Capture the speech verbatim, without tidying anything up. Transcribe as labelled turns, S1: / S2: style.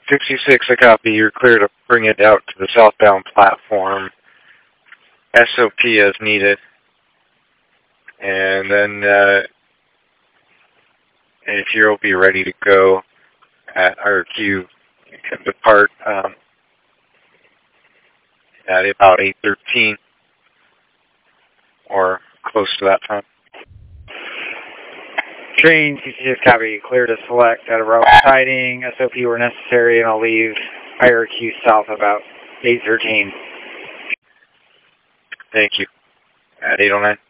S1: sixty-six, I copy. You're clear to bring it out to the southbound platform. S O P as needed. And then uh, if you'll be ready to go at R Q, you can depart um, at about eight thirteen or close to that time.
S2: Train sixty-six, copy. Clear to select at a route siding, S O P where necessary, and I'll leave I R Q south about eight thirteen.
S1: Thank you. At eight oh nine.